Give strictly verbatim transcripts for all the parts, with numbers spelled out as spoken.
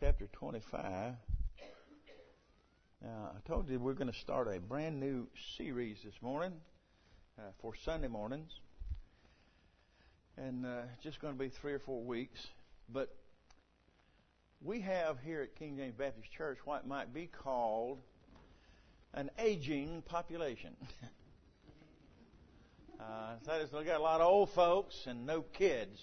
chapter twenty-five. Now, I told you we're going to start a brand new series this morning uh, for Sunday mornings. And uh, it's just going to be three or four weeks. But we have here at King James Baptist Church what might be called an aging population. uh, that is, we've got a lot of old folks and no kids.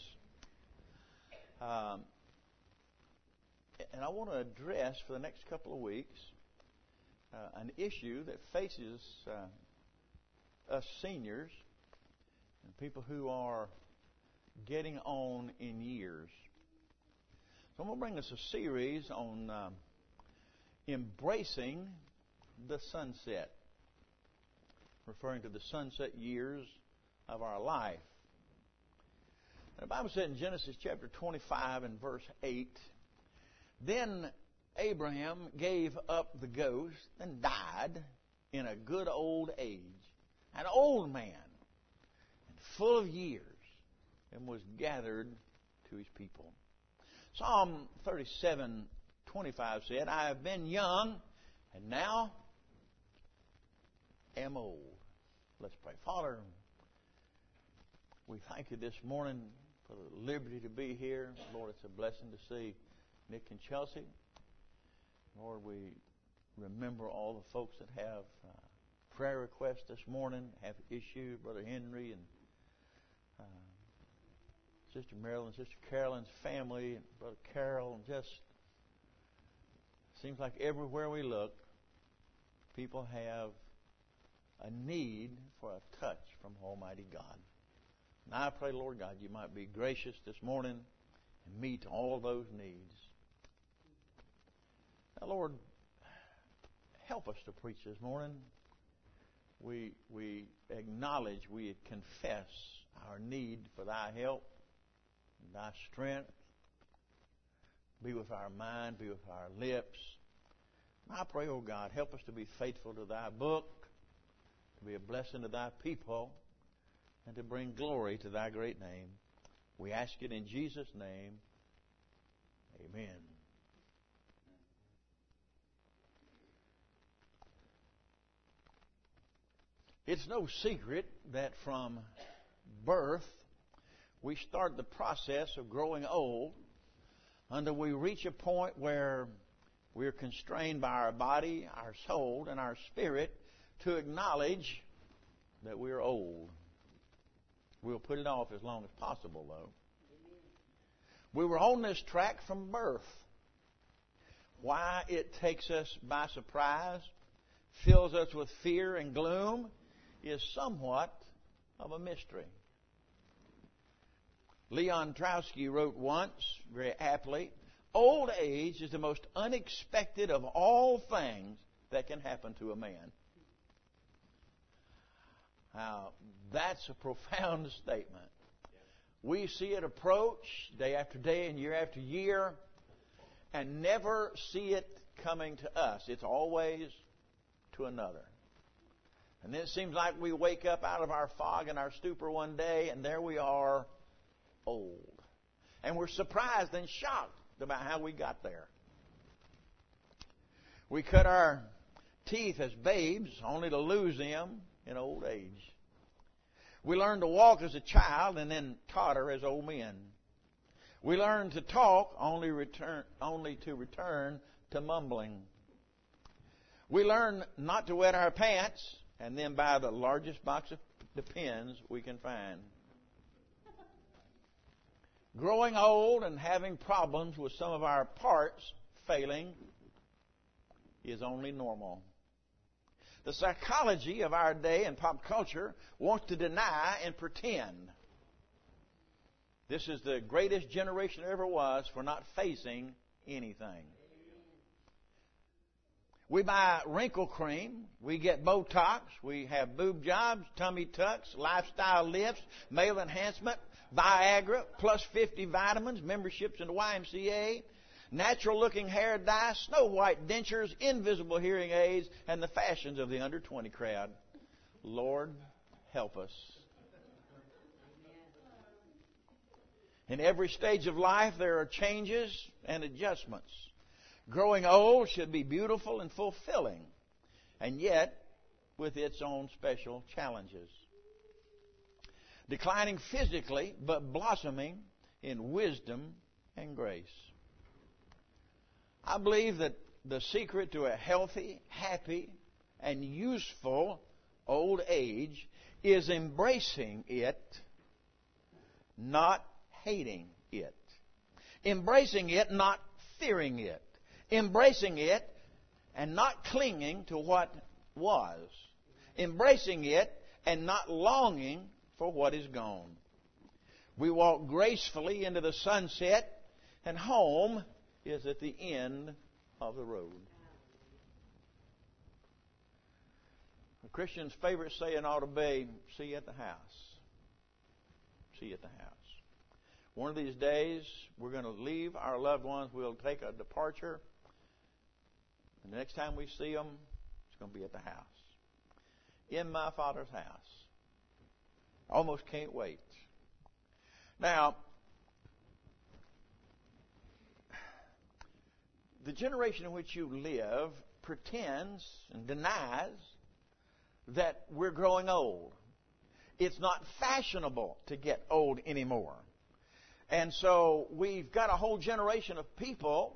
Um, and I want to address for the next couple of weeks uh, an issue that faces uh, us seniors and people who are getting on in years. So I'm going to bring us a series on um, embracing the sunset, referring to the sunset years of our life. And the Bible said in Genesis chapter twenty-five and verse eight, then Abraham gave up the ghost and died in a good old age, an old man, and full of years, and was gathered to his people. Psalm thirty-seven twenty-five said, I have been young, and now am old. Let's pray. Father, we thank you this morning for the liberty to be here. Lord, it's a blessing to see Nick and Chelsea. Lord, we remember all the folks that have uh, prayer requests this morning, have issues, Brother Henry and uh, Sister Marilyn, Sister Carolyn's family, and Brother Carol, and just seems like everywhere we look, people have a need for a touch from Almighty God. And I pray, Lord God, you might be gracious this morning and meet all those needs. Now, Lord, help us to preach this morning. We we acknowledge, we confess our need for thy help and thy strength. Be with our mind, be with our lips. I pray, oh God, help us to be faithful to thy book, to be a blessing to thy people, and to bring glory to thy great name. We ask it in Jesus' name. Amen. It's no secret that from birth we start the process of growing old until we reach a point where we're constrained by our body, our soul, and our spirit to acknowledge that we're old. We'll put it off as long as possible, though. We were on this track from birth. Why it takes us by surprise, fills us with fear and gloom, is somewhat of a mystery. Leon Trotsky wrote once, very aptly, old age is the most unexpected of all things that can happen to a man. Now, that's a profound statement. We see it approach day after day and year after year and never see it coming to us. It's always to another. And then it seems like we wake up out of our fog and our stupor one day, and there we are, old. And we're surprised and shocked about how we got there. We cut our teeth as babes, only to lose them in old age. We learn to walk as a child and then totter as old men. We learn to talk only return, only to return to mumbling. We learn not to wet our pants and then buy the largest box of pens we can find. Growing old and having problems with some of our parts failing is only normal. The psychology of our day and pop culture wants to deny and pretend. This is the greatest generation there ever was for not facing anything. We buy wrinkle cream, we get Botox, we have boob jobs, tummy tucks, lifestyle lifts, male enhancement, Viagra, plus fifty vitamins, memberships in the Y M C A, natural-looking hair dye, snow white dentures, invisible hearing aids, and the fashions of the under twenty crowd. Lord, help us. In every stage of life, there are changes and adjustments. Growing old should be beautiful and fulfilling, and yet with its own special challenges. Declining physically, but blossoming in wisdom and grace. I believe that the secret to a healthy, happy, and useful old age is embracing it, not hating it. Embracing it, not fearing it. Embracing it and not clinging to what was. Embracing it and not longing for what is gone. We walk gracefully into the sunset, and home is at the end of the road. A Christian's favorite saying ought to be, see you at the house. See you at the house. One of these days, we're going to leave our loved ones. We'll take a departure. And the next time we see them, it's going to be at the house. In my Father's house. Almost can't wait. Now, the generation in which you live pretends and denies that we're growing old. It's not fashionable to get old anymore. And so we've got a whole generation of people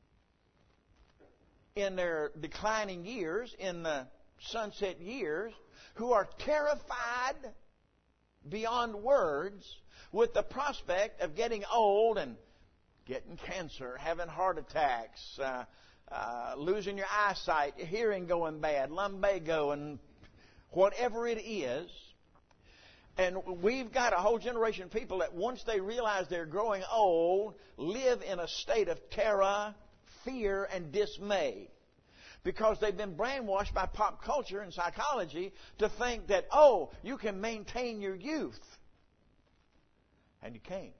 in their declining years, in the sunset years, who are terrified beyond words with the prospect of getting old and getting cancer, having heart attacks, uh, uh, losing your eyesight, your hearing going bad, lumbago, and whatever it is. And we've got a whole generation of people that once they realize they're growing old, live in a state of terror, fear, and dismay. Because they've been brainwashed by pop culture and psychology to think that, oh, you can maintain your youth. And you can't.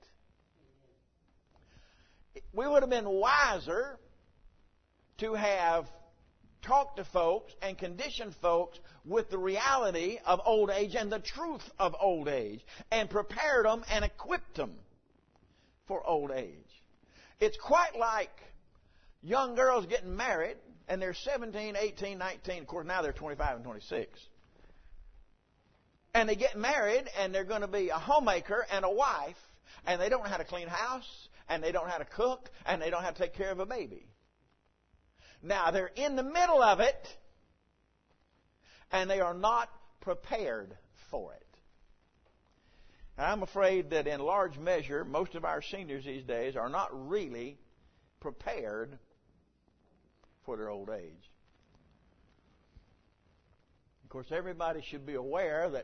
We would have been wiser to have talked to folks and conditioned folks with the reality of old age and the truth of old age, and prepared them and equipped them for old age. It's quite like young girls getting married, and they're seventeen, eighteen, nineteen. Of course, now they're twenty-five and twenty-six. And they get married, and they're going to be a homemaker and a wife, and they don't know how to clean house, and they don't know how to cook, and they don't know how to take care of a baby. Now, they're in the middle of it, and they are not prepared for it. And I'm afraid that in large measure, most of our seniors these days are not really prepared for their old age. Of course, everybody should be aware that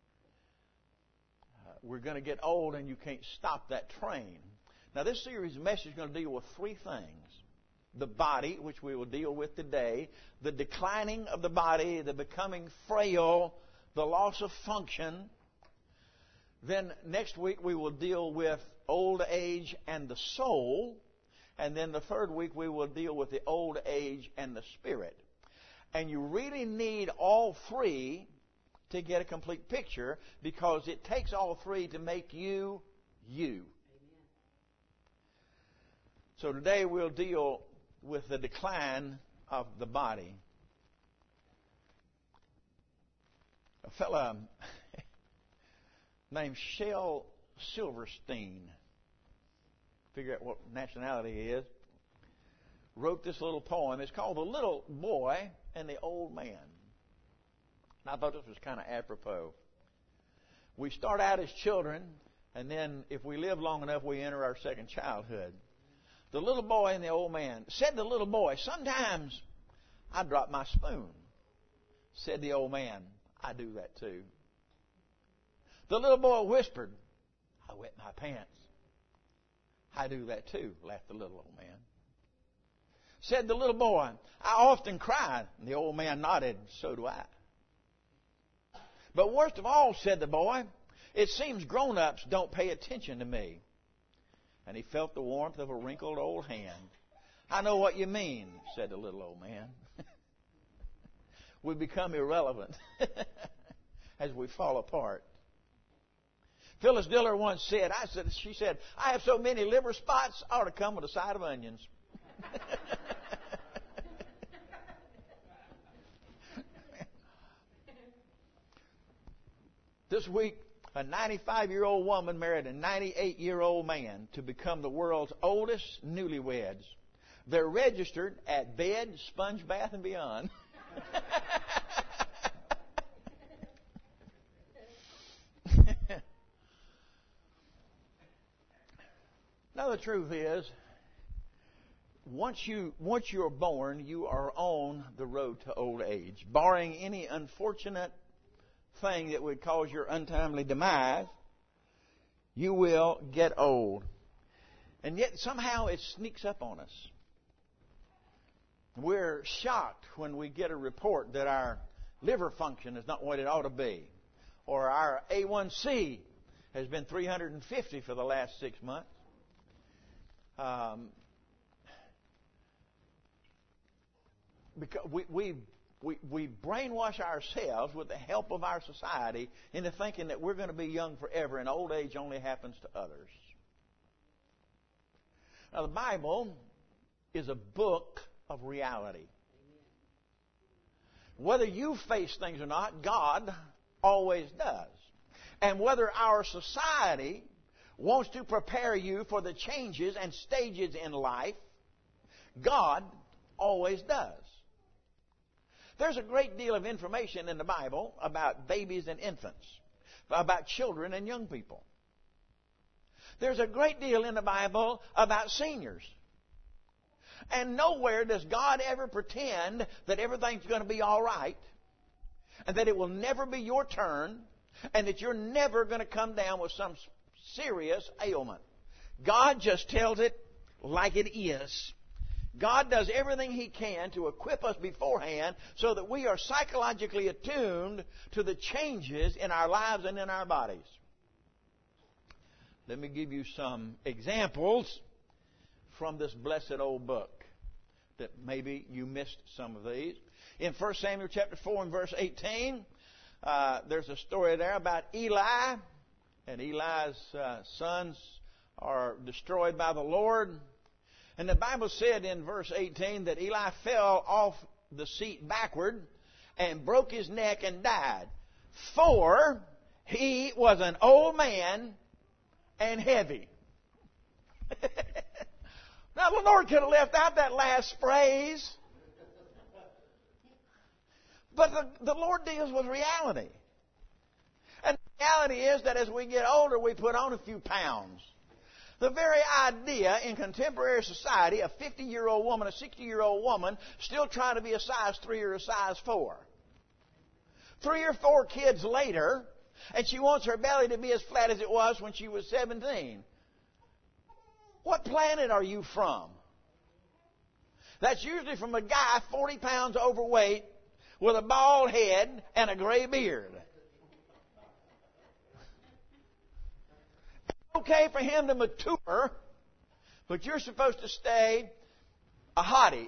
uh, we're going to get old and you can't stop that train. Now, this series message is going to deal with three things. The body, which we will deal with today, the declining of the body, the becoming frail, the loss of function. Then next week we will deal with old age and the soul. And then the third week we will deal with the old age and the spirit. And you really need all three to get a complete picture, because it takes all three to make you, you. Amen. So today we'll deal with the decline of the body. A fellow named Shel Silverstein, figure out what nationality he is, wrote this little poem. It's called The Little Boy and the Old Man. And I thought this was kind of apropos. We start out as children, and then if we live long enough, we enter our second childhood. The little boy and the old man. Said the little boy, sometimes I drop my spoon. Said the old man, I do that too. The little boy whispered, I wet my pants. I do that too, laughed the little old man. Said the little boy, I often cry. And the old man nodded, so do I. But worst of all, said the boy, it seems grown-ups don't pay attention to me. And he felt the warmth of a wrinkled old hand. I know what you mean, said the little old man. We become irrelevant as we fall apart. Phyllis Diller once said, I said, she said, I have so many liver spots, I ought to come with a side of onions. This week, a ninety-five-year-old woman married a ninety-eight-year-old man to become the world's oldest newlyweds. They're registered at Bed, Sponge Bath, and Beyond. Now, the truth is, once you once you're born, you are on the road to old age. Barring any unfortunate thing that would cause your untimely demise, you will get old. And yet somehow it sneaks up on us. We're shocked when we get a report that our liver function is not what it ought to be, or our A one C has been three hundred fifty for the last six months. Um, because we, we we we brainwash ourselves with the help of our society into thinking that we're going to be young forever, and old age only happens to others. Now, the Bible is a book of reality. Whether you face things or not, God always does. And whether our society wants to prepare you for the changes and stages in life, God always does. There's a great deal of information in the Bible about babies and infants, about children and young people. There's a great deal in the Bible about seniors. And nowhere does God ever pretend that everything's going to be all right, and that it will never be your turn, and that you're never going to come down with some serious ailment. God just tells it like it is. God does everything He can to equip us beforehand so that we are psychologically attuned to the changes in our lives and in our bodies. Let me give you some examples from this blessed old book that maybe you missed some of these. In First Samuel chapter four and verse eighteen, uh, there's a story there about Eli, and Eli's uh, sons are destroyed by the Lord. And the Bible said in verse eighteen that Eli fell off the seat backward and broke his neck and died, for he was an old man and heavy. Now, the Lord could have left out that last phrase. But the, the Lord deals with reality. And the reality is that as we get older, we put on a few pounds. The very idea in contemporary society, a fifty-year-old woman, a sixty-year-old woman, still trying to be a size three or a size four. Three or four kids later, and she wants her belly to be as flat as it was when she was seventeen. What planet are you from? That's usually from a guy forty pounds overweight with a bald head and a gray beard. It's okay for him to mature, but you're supposed to stay a hottie.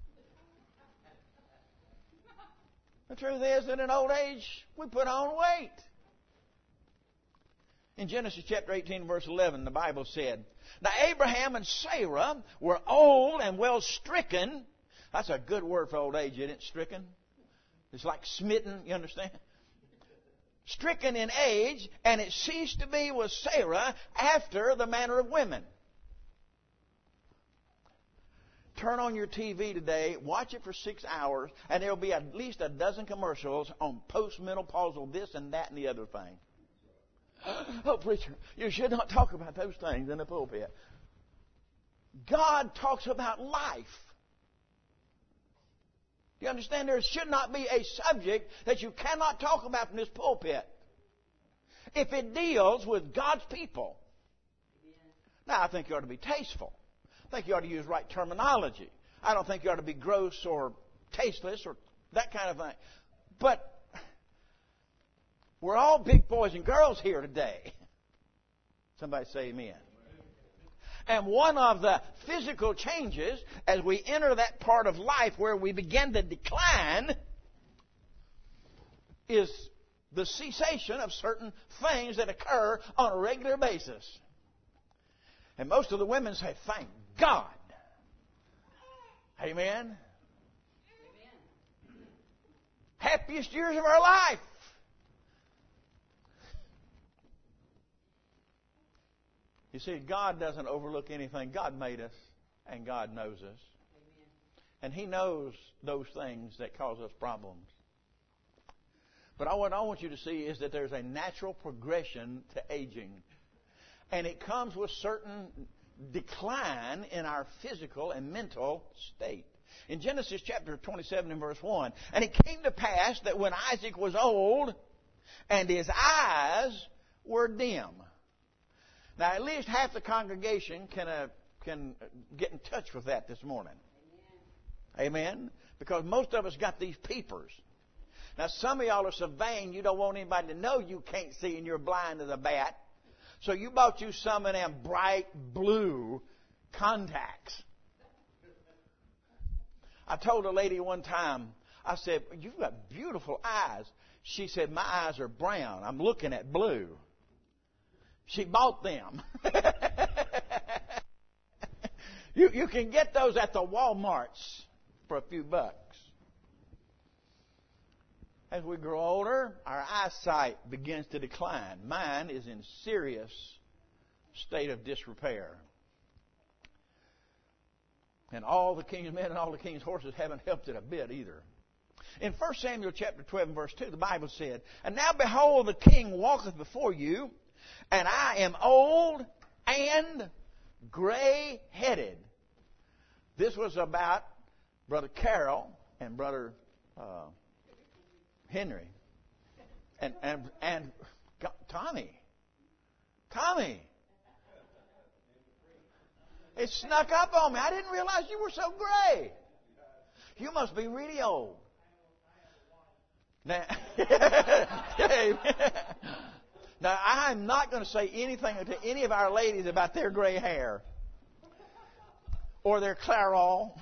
The truth is that in old age, we put on weight. In Genesis chapter eighteen, verse eleven, the Bible said, "Now Abraham and Sarah were old and well stricken." That's a good word for old age, isn't it? Stricken. It's like smitten, you understand? Stricken in age, and it ceased to be with Sarah after the manner of women. Turn on your T V today, watch it for six hours, and there'll be at least a dozen commercials on postmenopausal this and that and the other thing. Oh, preacher, you should not talk about those things in the pulpit. God talks about life. You understand? There should not be a subject that you cannot talk about from this pulpit if it deals with God's people. Now, I think you ought to be tasteful. I think you ought to use right terminology. I don't think you ought to be gross or tasteless or that kind of thing. But we're all big boys and girls here today. Somebody say amen. And one of the physical changes as we enter that part of life where we begin to decline is the cessation of certain things that occur on a regular basis. And most of the women say, thank God. Amen? Amen. Happiest years of our life. You see, God doesn't overlook anything. God made us, and God knows us. Amen. And He knows those things that cause us problems. But what I want you to see is that there's a natural progression to aging. And it comes with certain decline in our physical and mental state. In Genesis chapter twenty-seven and verse one, and it came to pass that when Isaac was old and his eyes were dim. Now, at least half the congregation can uh, can get in touch with that this morning. Amen. Amen? Because most of us got these peepers. Now, some of y'all are so vain you don't want anybody to know you can't see and you're blind as a bat. So you bought you some of them bright blue contacts. I told a lady one time, I said, "You've got beautiful eyes." She said, "My eyes are brown. I'm looking at blue." She bought them. you, you can get those at the Walmarts for a few bucks. As we grow older, our eyesight begins to decline. Mine is in serious state of disrepair. And all the king's men and all the king's horses haven't helped it a bit either. In First Samuel chapter twelve and verse two, the Bible said, "And now behold, the king walketh before you, and I am old and gray-headed." This was about Brother Carroll and Brother uh, Henry. And, and, and Tommy. Tommy. It snuck up on me. I didn't realize you were so gray. You must be really old. Now, now, I'm not going to say anything to any of our ladies about their gray hair or their Clairol.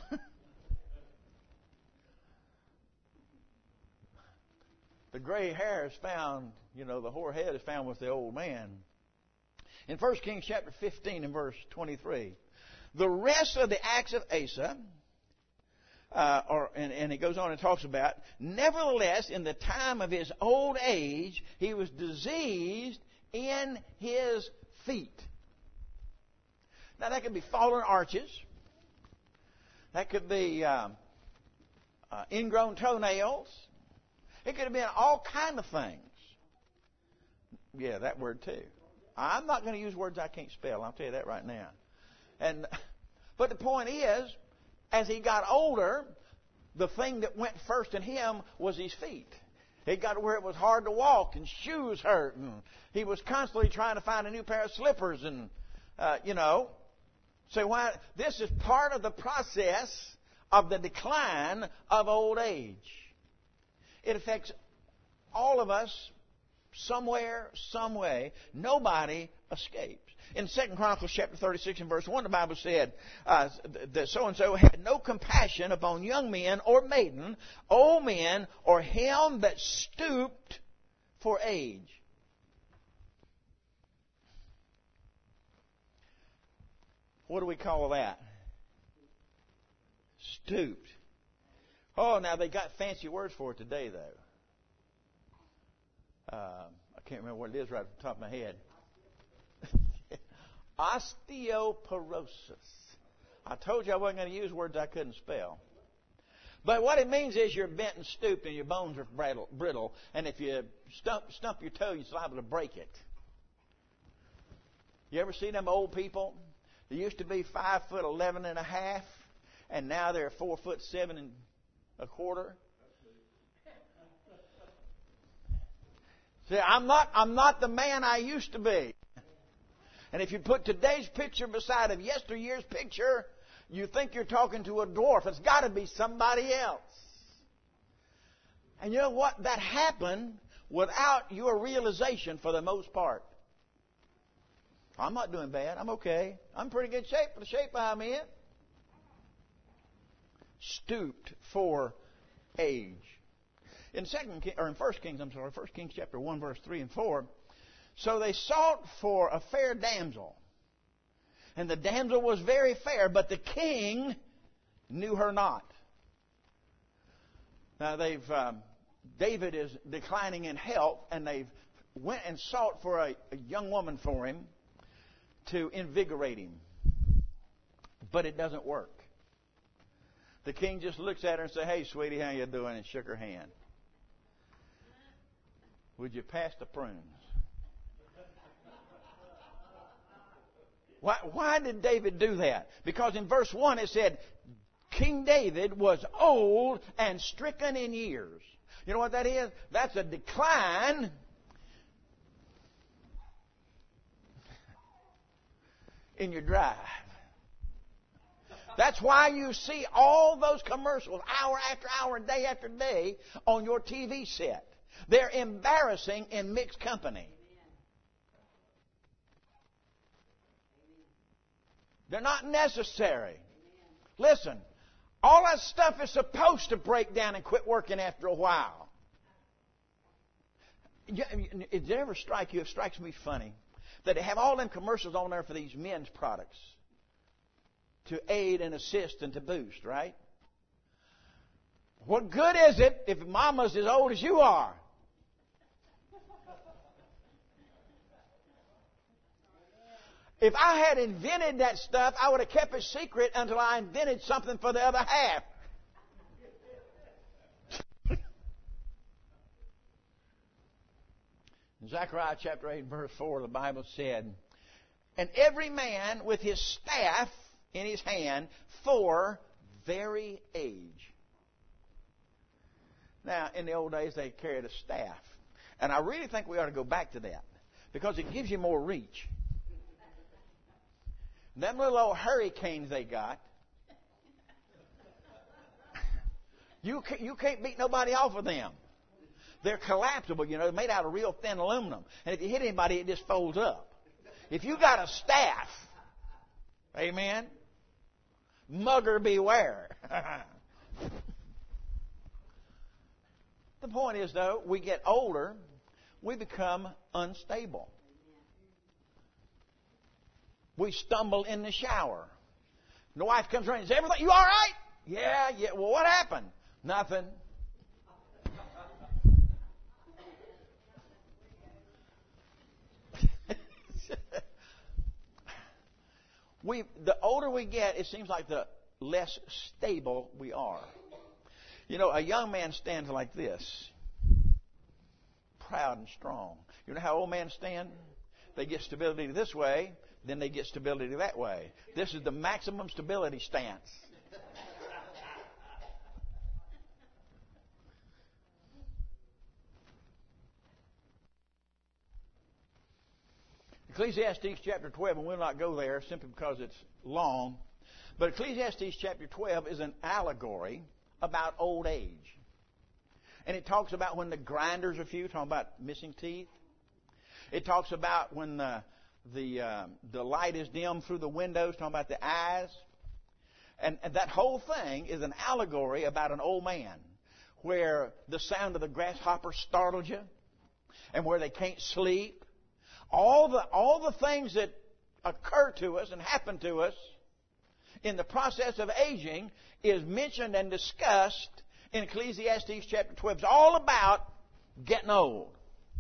The gray hair is found, you know, the hoar head is found with the old man. In First Kings chapter fifteen and verse twenty-three, the rest of the acts of Asa, uh, or, and, and it goes on and talks about, nevertheless, in the time of his old age, he was diseased in his feet. Now, that could be fallen arches. That could be um, uh, ingrown toenails. It could have been all kind of things. Yeah, that word too. I'm not going to use words I can't spell. I'll tell you that right now. And but the point is, as he got older, the thing that went first in him was his feet. He got to where it was hard to walk, and shoes hurt, and he was constantly trying to find a new pair of slippers, and uh, you know. So why this is part of the process of the decline of old age. It affects all of us somewhere, some way. Nobody escapes. In Second Chronicles chapter thirty-six and verse one, the Bible said uh, that so-and-so had no compassion upon young men or maiden, old men, or him that stooped for age. What do we call that? Stooped. Oh, now they got fancy words for it today, though. Uh, I can't remember what it is right off the top of my head. Osteoporosis. I told you I wasn't going to use words I couldn't spell. But what it means is you're bent and stooped and your bones are brittle. And if you stump, stump your toe, you're liable to break it. You ever see them old people? They used to be five foot eleven and a half, and now they're four foot seven and a quarter. See, I'm not, I'm not the man I used to be. And if you put today's picture beside of yesteryear's picture, you think you're talking to a dwarf. It's got to be somebody else. And you know what? That happened without your realization for the most part. I'm not doing bad. I'm okay. I'm in pretty good shape for the shape I'm in. Stooped for age. In second or in First Kings, I'm sorry, First Kings chapter one, verse three and four. So they sought for a fair damsel, and the damsel was very fair, but the king knew her not. Now they've um, David is declining in health, and they've went and sought for a, a young woman for him to invigorate him. But it doesn't work. The king just looks at her and says, "Hey, sweetie, how you doing?" and shook her hand. "Would you pass the prunes?" Why, why did David do that? Because in verse one it said, King David was old and stricken in years. You know what that is? That's a decline in your drive. That's why you see all those commercials hour after hour, day after day on your T V set. They're embarrassing in mixed company. They're not necessary. Listen, all that stuff is supposed to break down and quit working after a while. Did it ever strike you? It strikes me funny that they have all them commercials on there for these men's products to aid and assist and to boost, right? What good is it if mama's as old as you are? If I had invented that stuff, I would have kept it secret until I invented something for the other half. In Zechariah chapter eight, verse four, the Bible said, "And every man with his staff in his hand for very age." Now, in the old days, they carried a staff. And I really think we ought to go back to that because it gives you more reach. Them little old hurricanes they got, you can't, you can't beat nobody off of them. They're collapsible, you know, they're made out of real thin aluminum. And if you hit anybody, it just folds up. If you got a staff, amen, mugger beware. The point is, though, we get older, we become unstable. We stumble in the shower. The wife comes around and says, "Everything, you all right?" "Yeah, yeah." "Well, what happened?" "Nothing." we, the older we get, it seems like the less stable we are. You know, a young man stands like this, proud and strong. You know how old men stand? They get stability this way, then they get stability that way. This is the maximum stability stance. Ecclesiastes chapter twelve, and we'll not go there simply because it's long, but Ecclesiastes chapter twelve is an allegory about old age. And it talks about when the grinders are few, talking about missing teeth. It talks about when the the uh, the light is dim through the windows, talking about the eyes. And, and that whole thing is an allegory about an old man where the sound of the grasshopper startled you and where they can't sleep. All the all the things that occur to us and happen to us in the process of aging is mentioned and discussed in Ecclesiastes chapter twelve. It's all about getting old.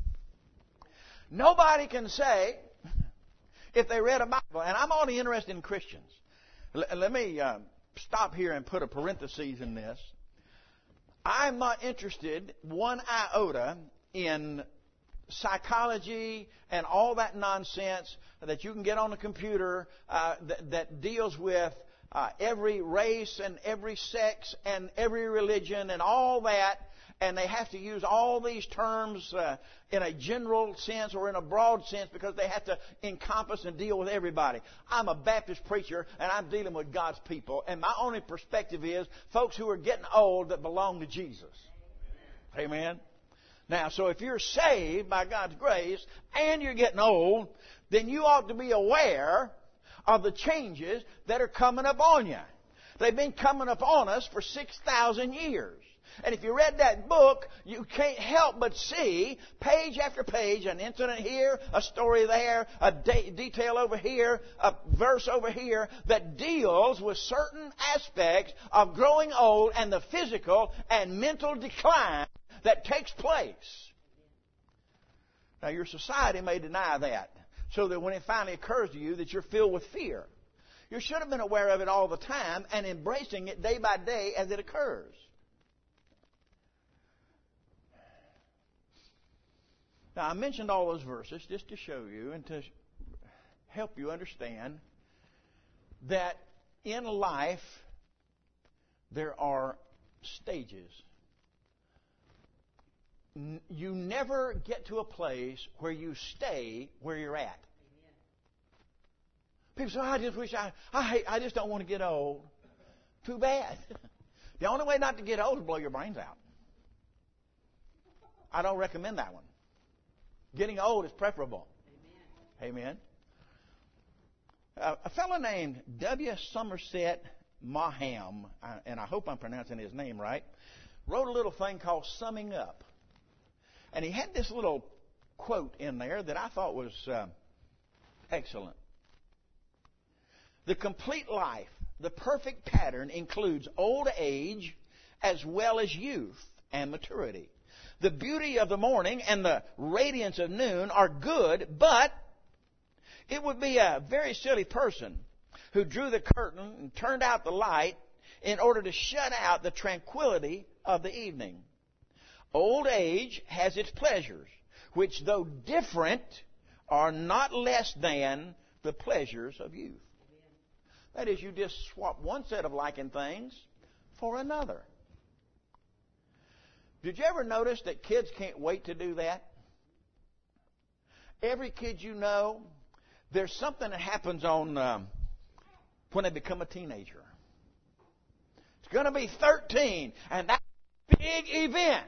Nobody can say, if they read a Bible, and I'm only interested in Christians. L- let me uh, stop here and put a parenthesis in this. I'm not interested one iota in psychology and all that nonsense that you can get on the computer uh, that, that deals with uh, every race and every sex and every religion and all that. And they have to use all these terms uh, in a general sense or in a broad sense because they have to encompass and deal with everybody. I'm a Baptist preacher and I'm dealing with God's people. And my only perspective is folks who are getting old that belong to Jesus. Amen. Now, so if you're saved by God's grace and you're getting old, then you ought to be aware of the changes that are coming up on you. They've been coming up on us for six thousand years. And if you read that book, you can't help but see page after page, an incident here, a story there, a de- detail over here, a verse over here that deals with certain aspects of growing old and the physical and mental decline that takes place. Now, your society may deny that. so that when it finally occurs to you that you're filled with fear. You should have been aware of it all the time and embracing it day by day as it occurs. Now, I mentioned all those verses just to show you and to help you understand that in life there are stages. You never get to a place where you stay where you're at. People say, oh, I just wish I, I, hate, I just don't want to get old. Too bad. The only way not to get old is blow your brains out. I don't recommend that one. Getting old is preferable. Amen. Amen. Uh, a fellow named W. Somerset Maugham, and I hope I'm pronouncing his name right, wrote a little thing called Summing Up. And he had this little quote in there that I thought was uh, excellent. The complete life, the perfect pattern, includes old age as well as youth and maturity. The beauty of the morning and the radiance of noon are good, but it would be a very silly person who drew the curtain and turned out the light in order to shut out the tranquility of the evening. Old age has its pleasures, which, though different, are not less than the pleasures of youth. That is, you just swap one set of liking things for another. Did you ever notice that kids can't wait to do that? Every kid you know, there's something that happens on um, when they become a teenager. It's going to be thirteen, and that's a big event.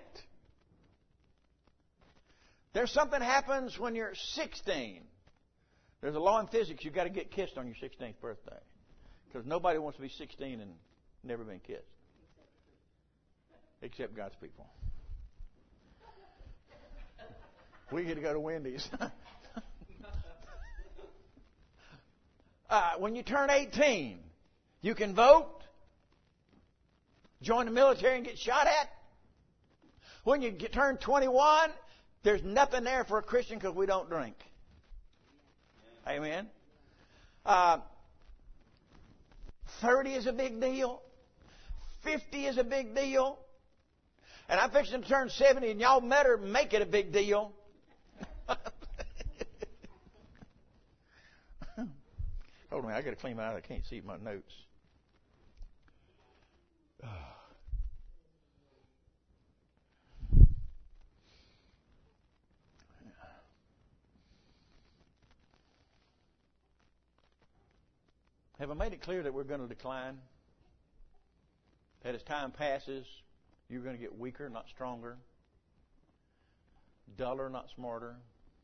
There's something happens when you're sixteen. There's a law in physics, you've got to get kissed on your sixteenth birthday. Because nobody wants to be sixteen and never been kissed. Except God's people. We get to go to Wendy's. uh, when you turn eighteen, you can vote, join the military and get shot at. When you get, turn twenty-one, there's nothing there for a Christian because we don't drink. Amen. Uh, thirty is a big deal. fifty is a big deal. And I'm fixing to turn seventy, and y'all better make it a big deal. Hold on, I got to clean my eyes. I can't see my notes. Have I made it clear that we're going to decline? That as time passes, you're going to get weaker, not stronger. Duller, not smarter.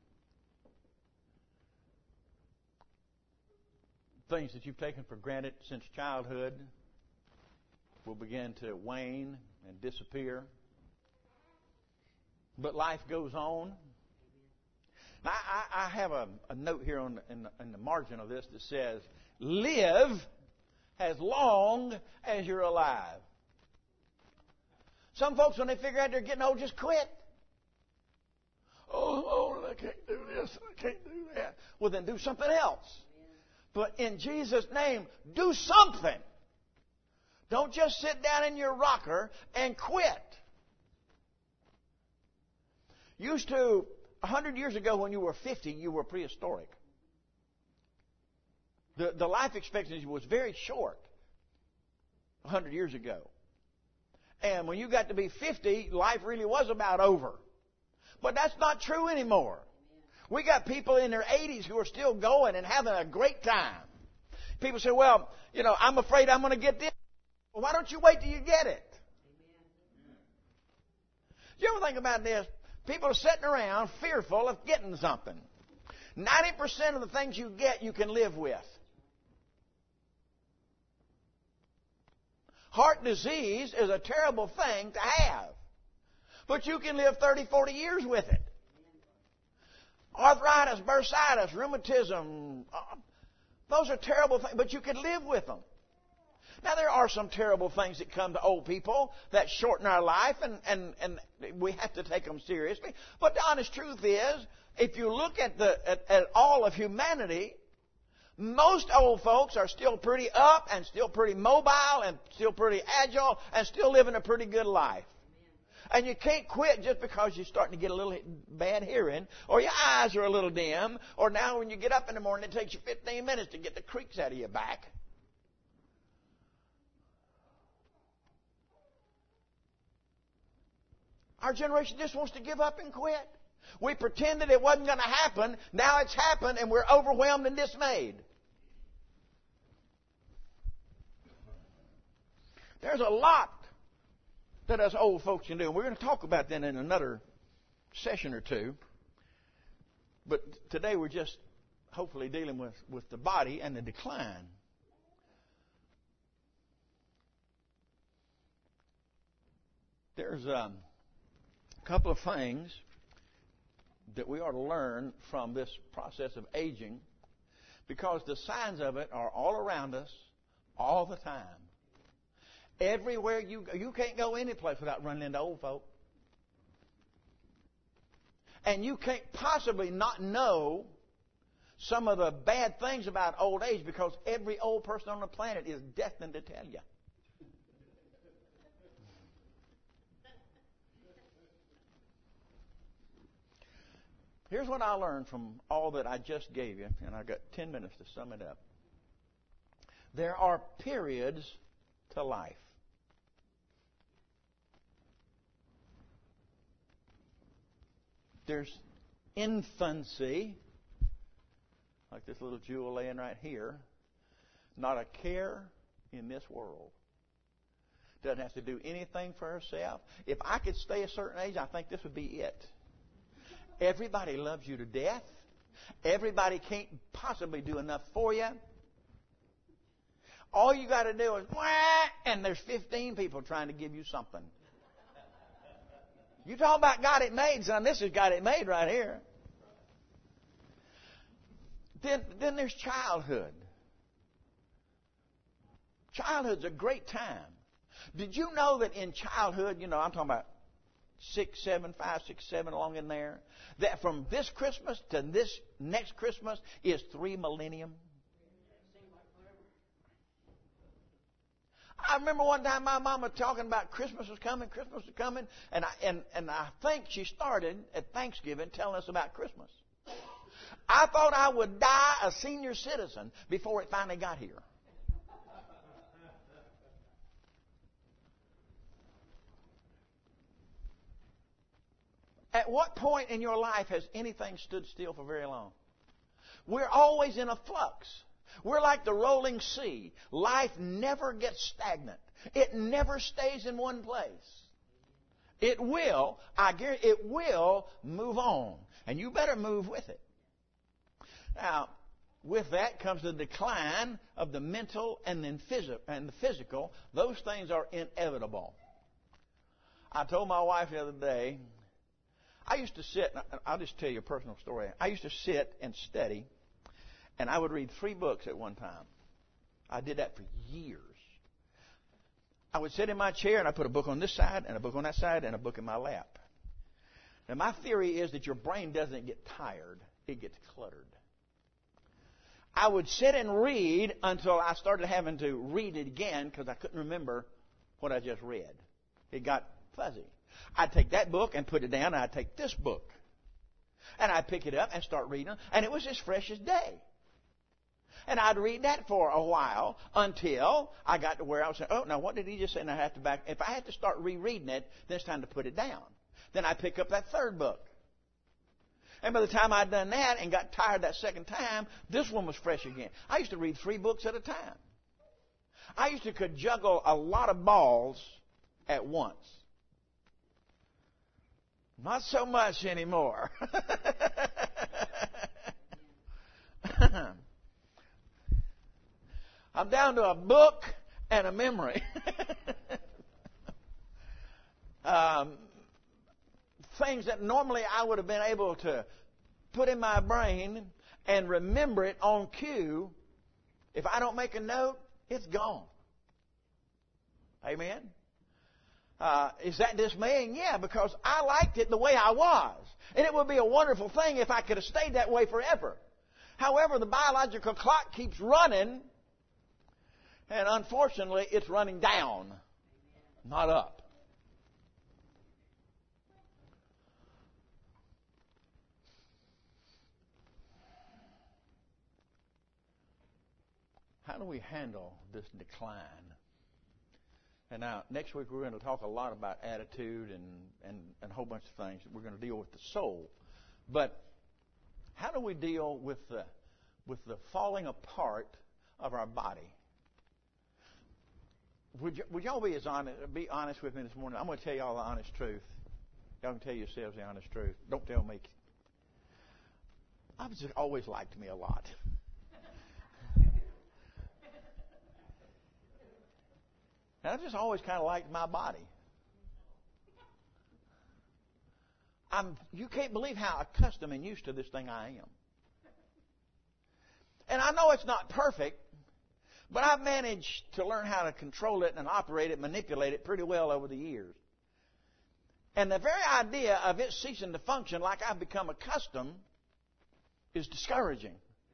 Things that you've taken for granted since childhood will begin to wane and disappear. But life goes on. Now, I, I have a, a note here on the, in, the, in the margin of this that says, live as long as you're alive. Some folks, when they figure out they're getting old, just quit. Oh, oh, I can't do this, I can't do that. Well, then do something else. But in Jesus' name, do something. Don't just sit down in your rocker and quit. Used to, a hundred years ago when you were fifty, you were prehistoric. The, the life expectancy was very short a hundred years ago. And when you got to be fifty, life really was about over. But that's not true anymore. We got people in their eighties who are still going and having a great time. People say, well, you know, I'm afraid I'm going to get this. Well, why don't you wait till you get it? Do you ever think about this? People are sitting around fearful of getting something. ninety percent of the things you get, you can live with. Heart disease is a terrible thing to have. But you can live thirty, forty years with it. Arthritis, bursitis, rheumatism, those are terrible things, but you can live with them. Now, there are some terrible things that come to old people that shorten our life, and, and, and we have to take them seriously. But the honest truth is, if you look at, the, at, at all of humanity, most old folks are still pretty up and still pretty mobile and still pretty agile and still living a pretty good life. And you can't quit just because you're starting to get a little bad hearing, or your eyes are a little dim, or now when you get up in the morning, it takes you fifteen minutes to get the creaks out of your back. Our generation just wants to give up and quit. We pretended it wasn't going to happen. Now it's happened, and we're overwhelmed and dismayed. There's a lot that us old folks can do. And we're going to talk about that in another session or two. But today we're just hopefully dealing with, with the body and the decline. There's um, a couple of things that we ought to learn from this process of aging, because the signs of it are all around us all the time. Everywhere you go, you can't go any place without running into old folk. And you can't possibly not know some of the bad things about old age, because every old person on the planet is destined to tell you. Here's what I learned from all that I just gave you, and I've got ten minutes to sum it up. There are periods to life. There's infancy, like this little jewel laying right here. Not a care in this world. Doesn't have to do anything for herself. If I could stay a certain age, I think this would be it. Everybody loves you to death. Everybody can't possibly do enough for you. All you got to do is, wah, and there's fifteen people trying to give you something. You talk about got it made, son. This has got it made right here. Then, then there's childhood. Childhood's a great time. Did you know that in childhood, you know, I'm talking about six, seven, five, six, seven, along in there, that from this Christmas to this next Christmas is three millennium? I remember one time my mama talking about Christmas was coming, Christmas was coming, and I, and, and I think she started at Thanksgiving telling us about Christmas. I thought I would die a senior citizen before it finally got here. At what point in your life has anything stood still for very long? We're always in a flux. We're like the rolling sea. Life never gets stagnant. It never stays in one place. It will, I guarantee, it will move on. And you better move with it. Now, with that comes the decline of the mental and the physical. Those things are inevitable. I told my wife the other day, I used to sit, I'll just tell you a personal story. I used to sit and study, and I would read three books at one time. I did that for years. I would sit in my chair, and I put a book on this side, and a book on that side, and a book in my lap. Now, my theory is that your brain doesn't get tired. It gets cluttered. I would sit and read until I started having to read it again because I couldn't remember what I just read. It got fuzzy. I'd take that book and put it down, and I'd take this book. And I'd pick it up and start reading, and it was as fresh as day. And I'd read that for a while until I got to where I was saying, oh, now what did he just say? And I have to back. If I had to start rereading it, then it's time to put it down. Then I'd pick up that third book. And by the time I'd done that and got tired that second time, this one was fresh again. I used to read three books at a time. I used to could juggle a lot of balls at once. Not so much anymore. I'm down to a book and a memory. um, things that normally I would have been able to put in my brain and remember it on cue, if I don't make a note, it's gone. Amen? Uh, is that dismaying? Yeah, because I liked it the way I was. And it would be a wonderful thing if I could have stayed that way forever. However, the biological clock keeps running, and unfortunately, it's running down, not up. How do we handle this decline? And now, next week we're going to talk a lot about attitude and, and, and a whole bunch of things. We're going to deal with the soul. But how do we deal with the, with the falling apart of our body? Would, y- would y'all be as honest, be honest with me this morning? I'm going to tell y'all the honest truth. Y'all can tell yourselves the honest truth. Don't tell me. I've just always liked me a lot. And I've just always kind of liked my body. I'm, you can't believe how accustomed and used to this thing I am. And I know it's not perfect, but I've managed to learn how to control it and operate it, manipulate it pretty well over the years. And the very idea of it ceasing to function like I've become accustomed is discouraging.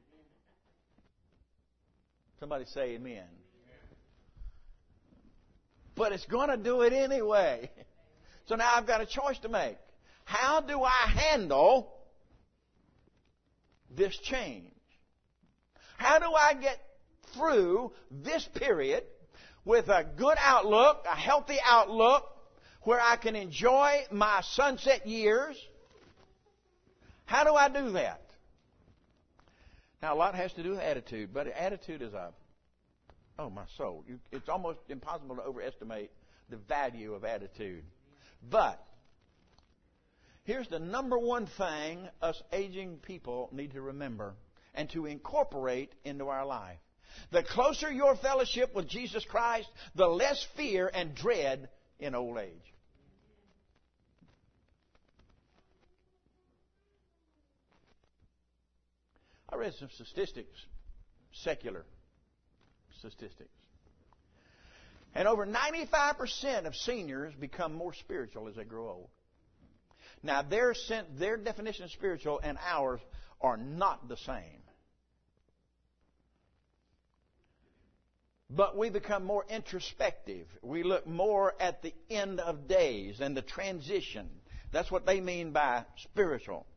Somebody say amen. But it's going to do it anyway. So now I've got a choice to make. How do I handle this change? How do I get through this period with a good outlook, a healthy outlook, where I can enjoy my sunset years? How do I do that? Now, a lot has to do with attitude, but attitude is a Oh, my soul. You, it's almost impossible to overestimate the value of attitude. But here's the number one thing us aging people need to remember and to incorporate into our life. The closer your fellowship with Jesus Christ, the less fear and dread in old age. I read some statistics, secular statistics. And over ninety-five percent of seniors become more spiritual as they grow old. Now, their, their definition of spiritual and ours are not the same. But we become more introspective. We look more at the end of days and the transition. That's what they mean by spiritual.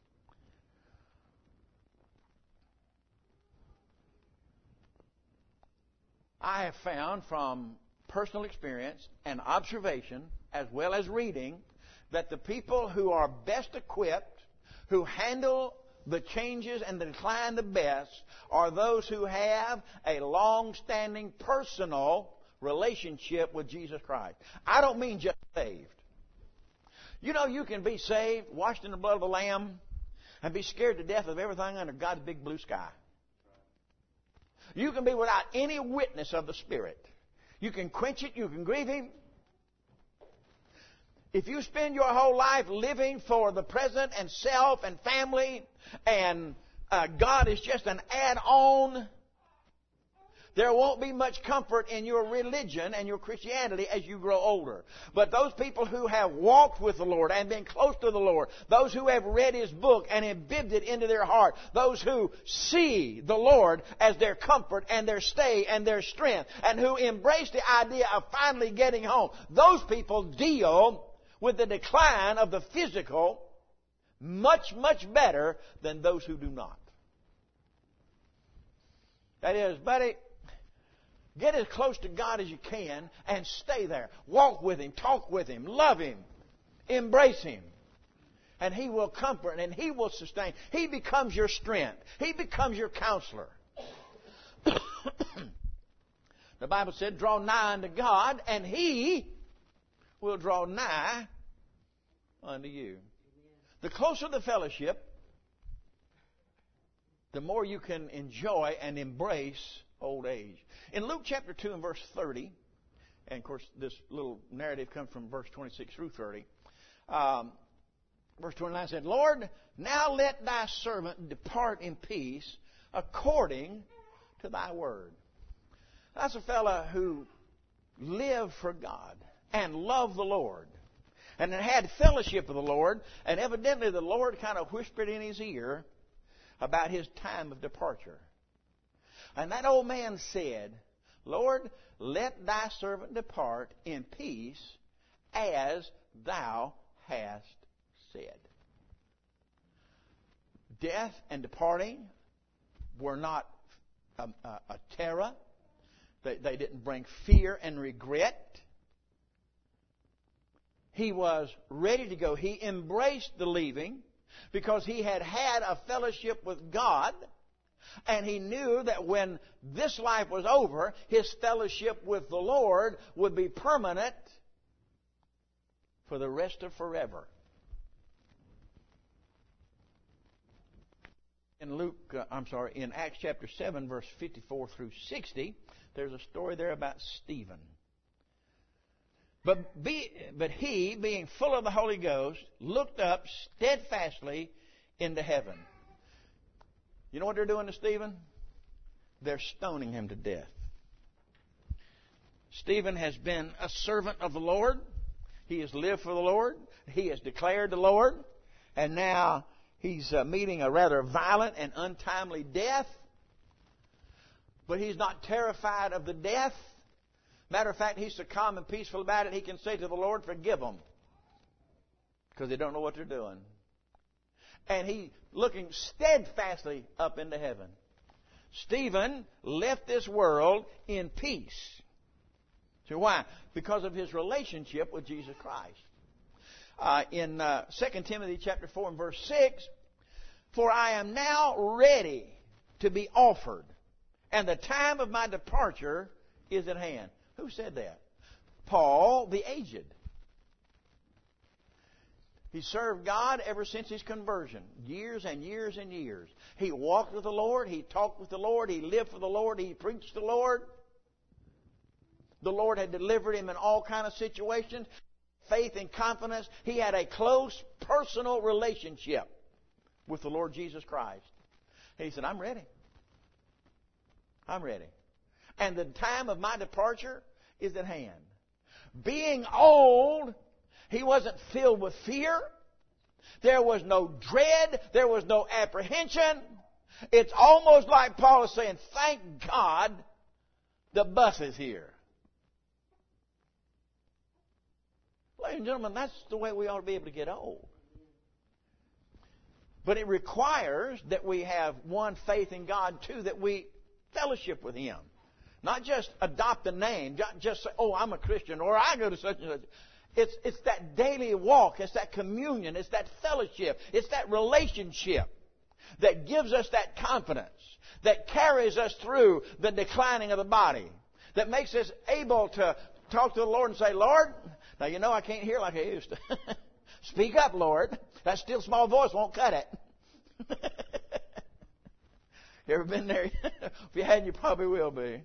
I have found from personal experience and observation, as well as reading, that the people who are best equipped, who handle the changes and the decline the best, are those who have a long-standing personal relationship with Jesus Christ. I don't mean just saved. You know, you can be saved, washed in the blood of the Lamb, and be scared to death of everything under God's big blue sky. You can be without any witness of the Spirit. You can quench it. You can grieve Him. If you spend your whole life living for the present and self and family, and uh, God is just an add-on, there won't be much comfort in your religion and your Christianity as you grow older. But those people who have walked with the Lord and been close to the Lord, those who have read His book and imbibed it into their heart, those who see the Lord as their comfort and their stay and their strength, and who embrace the idea of finally getting home, those people deal with the decline of the physical much, much better than those who do not. That is, buddy, get as close to God as you can and stay there. Walk with Him, talk with Him, love Him, embrace Him. And He will comfort and He will sustain. He becomes your strength. He becomes your counselor. The Bible said, draw nigh unto God, and He will draw nigh unto you. The closer the fellowship, the more you can enjoy and embrace old age. In Luke chapter two and verse thirty, and of course this little narrative comes from verse twenty-six through thirty, um, verse twenty-nine said, Lord, now let thy servant depart in peace according to thy word. That's a fella who lived for God and loved the Lord and had fellowship with the Lord, and evidently the Lord kind of whispered in his ear about his time of departure. And that old man said, Lord, let thy servant depart in peace as thou hast said. Death and departing were not a, a, a terror. They, they didn't bring fear and regret. He was ready to go. He embraced the leaving because he had had a fellowship with God, and he knew that when this life was over, his fellowship with the Lord would be permanent for the rest of forever. In Luke, uh, I'm sorry, in Acts chapter seven, verse fifty-four through sixty, there's a story there about Stephen. But, be, but he, being full of the Holy Ghost, looked up steadfastly into heaven. You know what they're doing to Stephen? They're stoning him to death. Stephen has been a servant of the Lord. He has lived for the Lord. He has declared the Lord. And now he's uh, meeting a rather violent and untimely death. But he's not terrified of the death. Matter of fact, he's so calm and peaceful about it, he can say to the Lord, forgive them. Because they don't know what they're doing. And he looking steadfastly up into heaven. Stephen left this world in peace. So why? Because of his relationship with Jesus Christ. Uh, in uh, Second Timothy chapter four and verse six, for I am now ready to be offered, and the time of my departure is at hand. Who said that? Paul, the aged. He served God ever since his conversion. Years and years and years. He walked with the Lord. He talked with the Lord. He lived for the Lord. He preached the Lord. The Lord had delivered him in all kinds of situations. Faith and confidence. He had a close personal relationship with the Lord Jesus Christ. And he said, I'm ready. I'm ready. And the time of my departure is at hand. Being old, he wasn't filled with fear. There was no dread. There was no apprehension. It's almost like Paul is saying, thank God the bus is here. Ladies and gentlemen, that's the way we ought to be able to get old. But it requires that we have, one, faith in God, two, that we fellowship with Him. Not just adopt a name, just say, oh, I'm a Christian, or I go to such and such. It's, it's that daily walk, it's that communion, it's that fellowship, it's that relationship that gives us that confidence, that carries us through the declining of the body, that makes us able to talk to the Lord and say, Lord, now you know I can't hear like I used to. Speak up, Lord. That still small voice won't cut it. You ever been there? If you hadn't, you probably will be.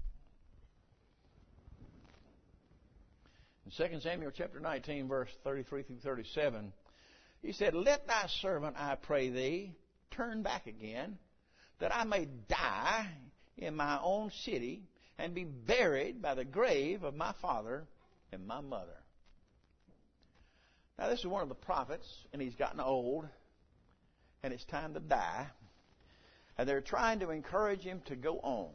In Second Samuel chapter nineteen, verse thirty-three through thirty-seven, he said, let thy servant, I pray thee, turn back again, that I may die in my own city and be buried by the grave of my father and my mother. Now, this is one of the prophets, and he's gotten old, and it's time to die. And they're trying to encourage him to go on.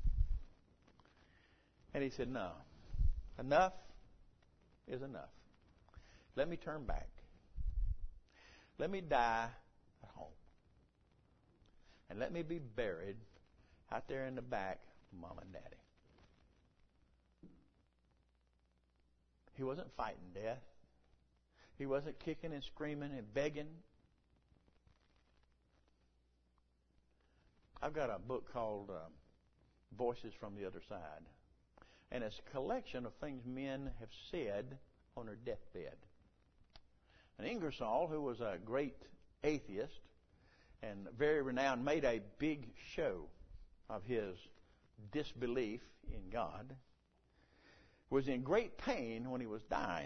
And he said, no, enough is enough. Let me turn back. Let me die at home. And let me be buried out there in the back of Mom and Daddy. He wasn't fighting death. He wasn't kicking and screaming and begging. I've got a book called uh, Voices from the Other Side. And it's a collection of things men have said on their deathbed. And Ingersoll, who was a great atheist and very renowned, made a big show of his disbelief in God, was in great pain when he was dying.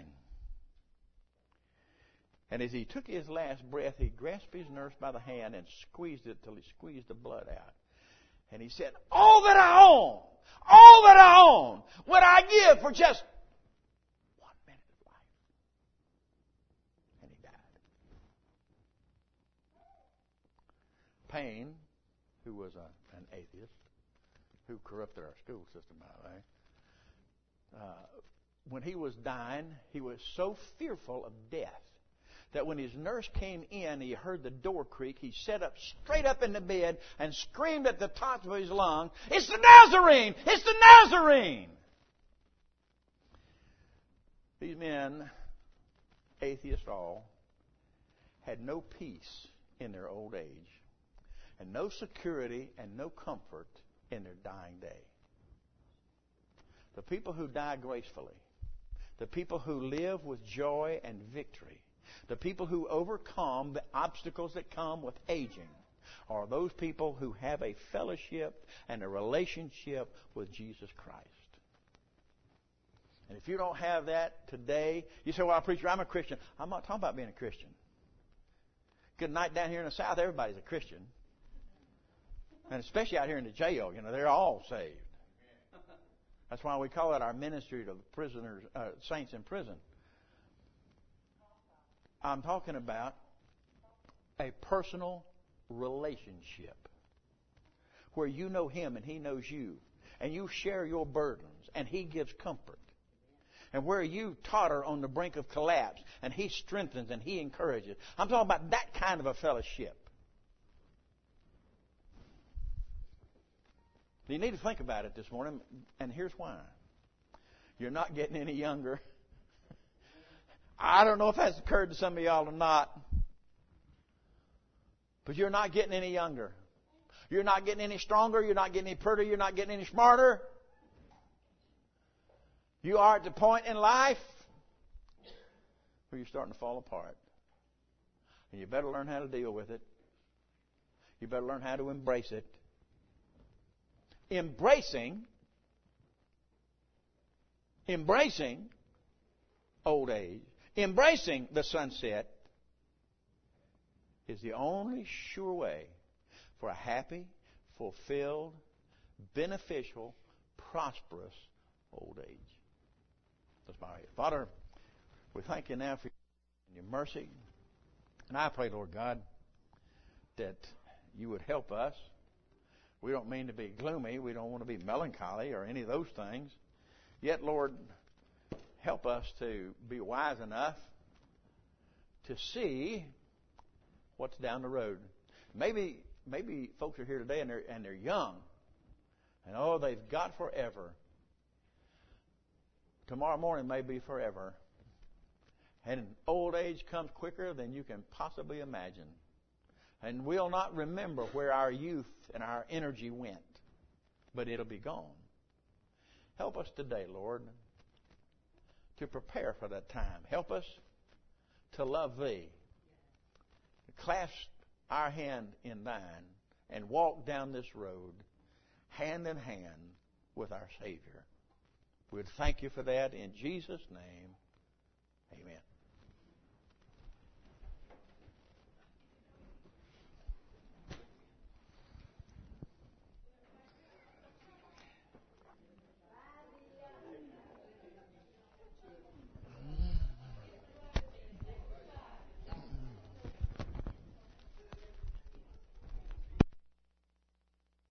And as he took his last breath, he grasped his nurse by the hand and squeezed it till he squeezed the blood out. And he said, all that I own, all that I own would I give for just one minute of life. And he died. Paine, who was a, an atheist, who corrupted our school system, by the way, uh, when he was dying, he was so fearful of death that when his nurse came in, he heard the door creak. He sat up straight up in the bed and screamed at the top of his lungs, "It's the Nazarene! It's the Nazarene!" These men, atheists all, had no peace in their old age and no security and no comfort in their dying day. The people who die gracefully, the people who live with joy and victory, the people who overcome the obstacles that come with aging, are those people who have a fellowship and a relationship with Jesus Christ. And if you don't have that today, you say, "Well, preacher, I'm a Christian." I'm not talking about being a Christian. Good night down here in the South, everybody's a Christian. And especially out here in the jail, you know, they're all saved. That's why we call it our ministry to prisoners, uh, saints in prison. I'm talking about a personal relationship where you know Him and He knows you, and you share your burdens and He gives comfort, and where you totter on the brink of collapse and He strengthens and He encourages. I'm talking about that kind of a fellowship. You need to think about it this morning, and here's why. You're not getting any younger. I don't know if that's occurred to some of y'all or not, but you're not getting any younger. You're not getting any stronger. You're not getting any prettier. You're not getting any smarter. You are at the point in life where you're starting to fall apart. And you better learn how to deal with it. You better learn how to embrace it. Embracing, embracing old age, embracing the sunset is the only sure way for a happy, fulfilled, beneficial, prosperous old age. Let's bow our heads. Father, we thank you now for your mercy. And I pray, Lord God, that you would help us. We don't mean to be gloomy. We don't want to be melancholy or any of those things. Yet, Lord, help us to be wise enough to see what's down the road. Maybe maybe folks are here today and they're, and they're young. And, oh, they've got forever. Tomorrow morning may be forever. And old age comes quicker than you can possibly imagine. And we'll not remember where our youth and our energy went, but it'll be gone. Help us today, Lord, to prepare for that time. Help us to love Thee, clasp our hand in Thine, and walk down this road hand in hand with our Savior. We'd thank you for that in Jesus' name. Amen.